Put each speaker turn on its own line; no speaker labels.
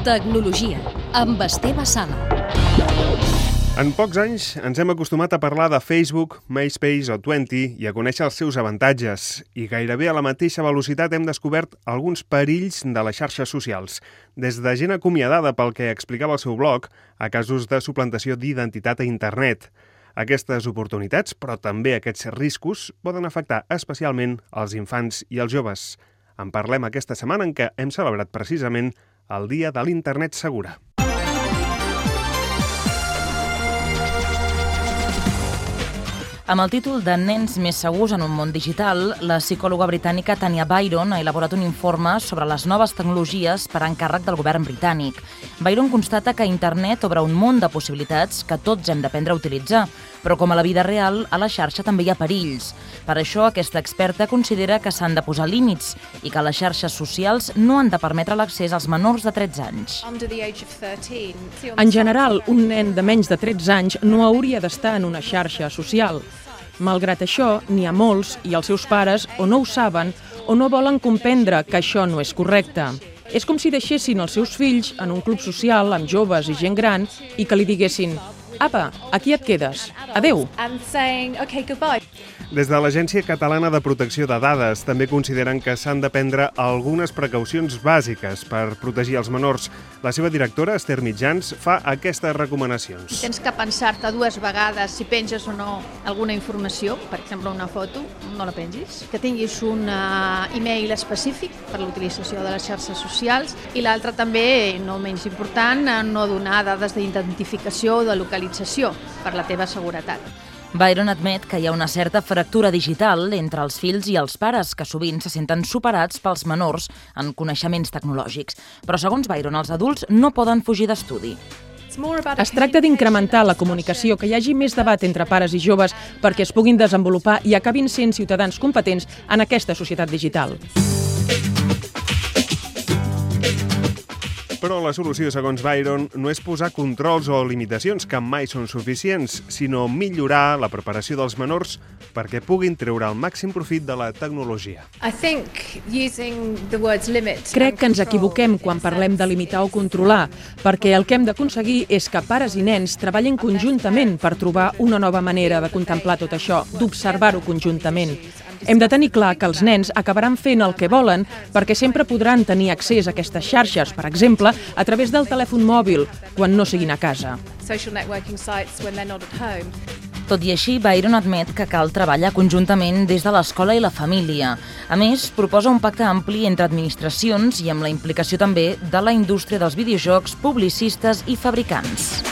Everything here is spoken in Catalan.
Tecnologia, amb Esteve Sala.
En pocs anys ens hem acostumat a parlar de Facebook, MySpace o Twenty i a conèixer els seus avantatges. I gairebé a la mateixa velocitat hem descobert alguns perills de les xarxes socials. Des de gent acomiadada pel que explicava al seu blog a casos de suplantació d'identitat a internet. Aquestes oportunitats, però també aquests riscos, poden afectar especialment els infants i els joves. En parlem aquesta setmana en què hem celebrat precisament el Dia de l'Internet Segura.
Amb el títol de Nens més segurs en un món digital, la psicòloga britànica Tanya Byron ha elaborat un informe sobre les noves tecnologies per encàrrec del govern britànic. Byron constata que internet obre un món de possibilitats que tots hem d'aprendre a utilitzar, però com a la vida real, a la xarxa també hi ha perills. Per això, aquesta experta considera que s'han de posar límits i que les xarxes socials no han de permetre l'accés als menors de 13 anys.
En general, un nen de menys de 13 anys no hauria d'estar en una xarxa social. Malgrat això, n'hi ha molts, i els seus pares o no ho saben o no volen comprendre que això no és correcte. És com si deixessin els seus fills en un club social amb joves i gent gran i que li diguessin: «Apa, aquí et quedes. Adéu».
Des de l'Agència Catalana de Protecció de Dades també consideren que s'han de prendre algunes precaucions bàsiques per protegir els menors. La seva directora, Esther Mitjans, fa aquestes recomanacions.
Tens que pensar-te dues vegades si penges o no alguna informació, per exemple una foto, no la pengis. Que tinguis un e-mail específic per l'utilització de les xarxes socials i l'altre també, no menys important, no donar dades d'identificació o de localització per la teva seguretat.
Byron admet que hi ha una certa fractura digital entre els fills i els pares, que sovint se senten superats pels menors en coneixements tecnològics. Però, segons Byron, els adults no poden fugir d'estudi.
Es tracta d'incrementar la comunicació, que hi hagi més debat entre pares i joves perquè es puguin desenvolupar i acabin sent ciutadans competents en aquesta societat digital.
Però la solució, segons Byron, no és posar controls o limitacions que mai són suficients, sinó millorar la preparació dels menors perquè puguin treure el màxim profit de la tecnologia.
Crec que ens equivoquem quan parlem de limitar o controlar, perquè el que hem d'aconseguir és que pares i nens treballin conjuntament per trobar una nova manera de contemplar tot això, d'observar-ho conjuntament. Hem de tenir clar que els nens acabaran fent el que volen perquè sempre podran tenir accés a aquestes xarxes, per exemple, a través del telèfon mòbil, quan no siguin a casa.
Tot i així, Byron admet que cal treballar conjuntament des de l'escola i la família. A més, proposa un pacte ampli entre administracions i amb la implicació també de la indústria dels videojocs, publicistes i fabricants.